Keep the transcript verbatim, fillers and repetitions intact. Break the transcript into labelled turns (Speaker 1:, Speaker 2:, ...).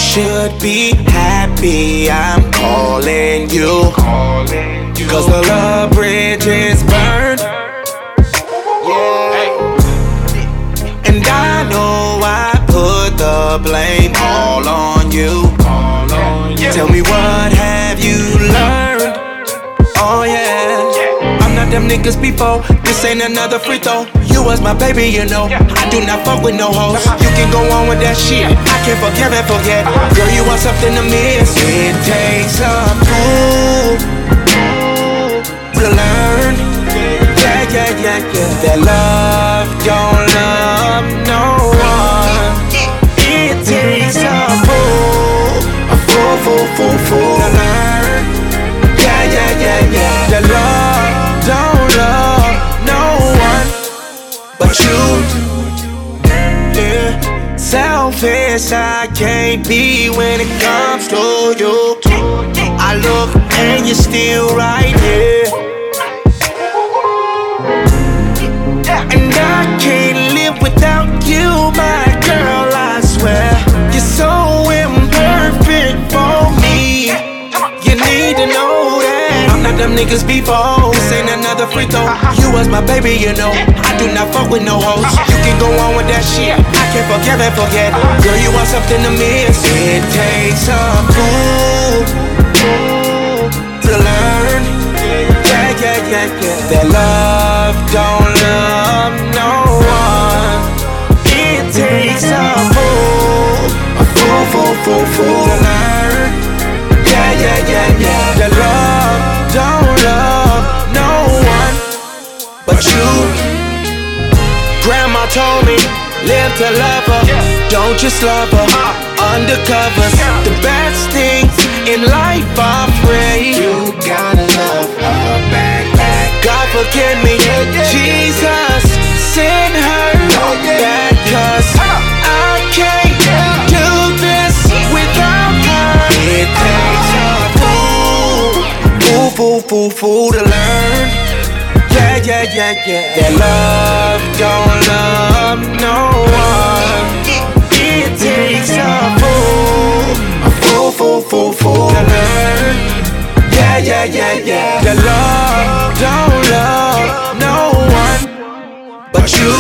Speaker 1: should be happy I'm calling you, cause the love bridge is burned. And I know I put the blame all on you. Tell me, what have you learned? Oh yeah, I'm not them niggas before. This ain't another free throw. You was my baby, you know. I do not fuck with no hoes. You can go on with that shit. I can't forgive and forget. Girl, you want something to miss. It takes a fool to learn. Yeah, yeah, yeah, yeah. That love don't love no one. It takes a fool, a fool, fool, fool, fool to learn. Yeah, yeah, yeah, yeah. That love don't love no one but you. Yeah, selfish I can't be when it comes to you. I look and you're still right here. And I can't live without you, my girl, I swear. You're so imperfect for me. You need to know that I'm not them niggas before. This ain't another free throw. You was my baby, you know. I do not fuck with no hoes. You can go on with that shit. I can't forgive and forget. Girl, you want something to miss. It takes a fool to learn. Yeah, yeah, yeah, yeah. That love don't love no one. It takes a fool, a fool, fool, fool, fool to learn. Yeah, yeah, yeah, yeah. That love don't love no one but you. Grandma told me, live to love her, don't just love her. Undercovers, the best things in life are free. You gotta love her back, back. God forgive me, Jesus, send her back, cause I can't do this without her. It takes a fool, fool, fool, fool, fool to learn. Yeah, yeah, yeah, yeah. That love don't love no one. It takes a fool, a fool, fool, fool, fool to learn. Yeah, yeah, yeah, yeah. That love don't love no one but you.